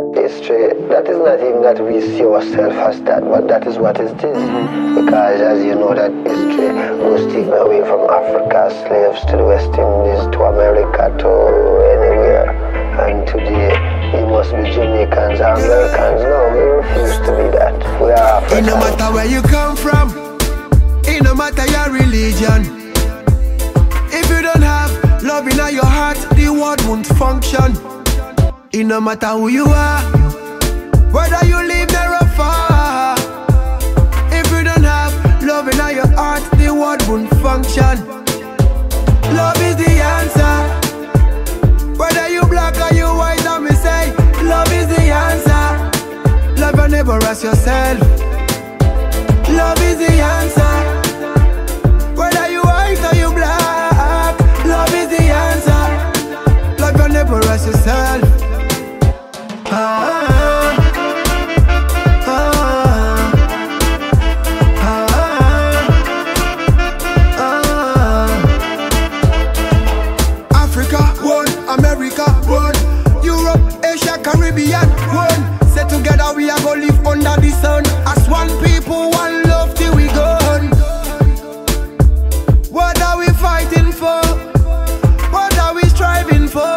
History, that is not even that we see ourselves as that, but that is what it is. Because as you know that history was taken away from Africa, slaves to the West Indies, to America, to anywhere. And today, we must be Jamaicans or Americans. No, we refuse to be that. We are Africans. It no matter where you come from, it no matter your religion. If you don't have love in your heart, the world won't function. It no matter who you are, whether you live there or far. If you don't have love in your heart, the world won't function. Love is the answer. Whether you black or you white, let me say, love is the answer. Love your neighbor as yourself. Love is the answer. Whether you white or you black, love is the answer. Love your neighbor as yourself. Africa, one, America, one, Europe, Asia, Caribbean, one. Say together we are gonna live under the sun. As one people, one love till we gone. What are we fighting for? What are we striving for?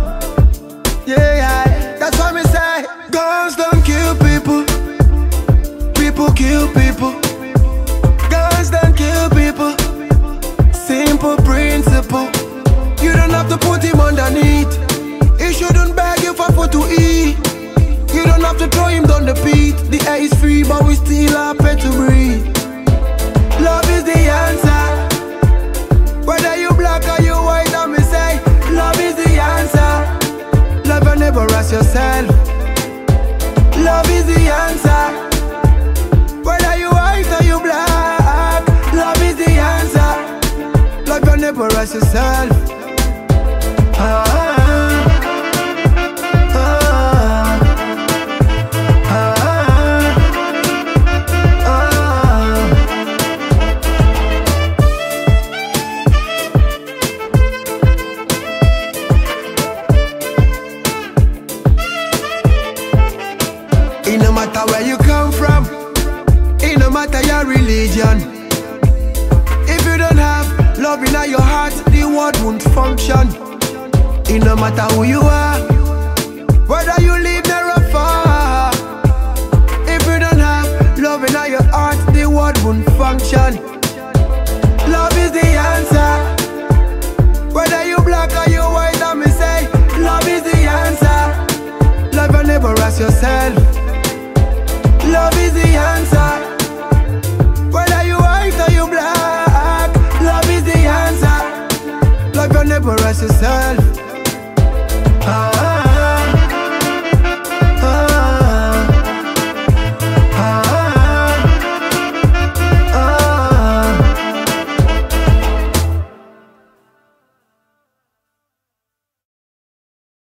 Yeah, that's why we say guns don't kill people. People kill people. Guns don't kill people. Simple principle. You don't have to put him underneath. He shouldn't beg you for food to eat. You don't have to throw him down the pit. The air is free, but we still have pay to breathe. Love is the answer. Whether you black or you white, let me say, love is the answer. Love your neighbor as yourself. Love is the answer. Whether you white or you black, love is the answer. Love your neighbor as yourself. It no matter where you come from, it no matter your religion. If you don't have love in your heart, the world won't function. It no matter who you are, whether you live there or far. If you don't have love in your heart, the world won't function. Love is the answer. Whether you black or you white, let me say, love is the answer. Love your neighbor as yourself. Love is the answer. Whether you white or you black, love is the answer. Love your neighbor as yourself.